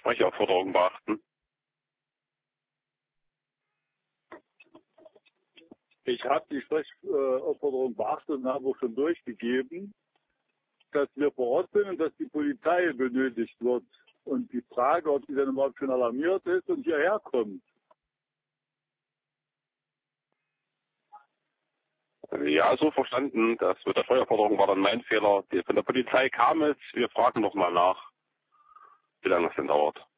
Sprechaufforderung beachten? Ich habe die Sprechaufforderung beachtet und habe auch schon durchgegeben, dass wir vor Ort sind und dass die Polizei benötigt wird. Und die Frage, ob die dann überhaupt schon alarmiert ist und hierher kommt. Ja, so verstanden. Das mit der Steuerforderung war dann mein Fehler. Von der Polizei kam es. Wir fragen nochmal nach, wie lange es denn dauert.